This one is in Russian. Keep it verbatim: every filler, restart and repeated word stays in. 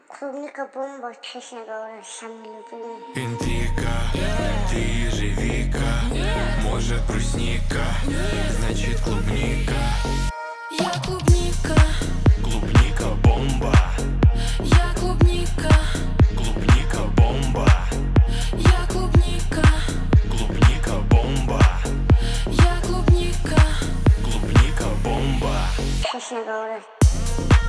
Клубника бомба, честно говоря, самый любимый. Интрика, ты ежевика, может брусника, значит клубника. Я клубника, Клубника бомба, я клубника, клубника бомба, я клубника, клубника бомба, я клубника. клубника бомба. Честно говоря.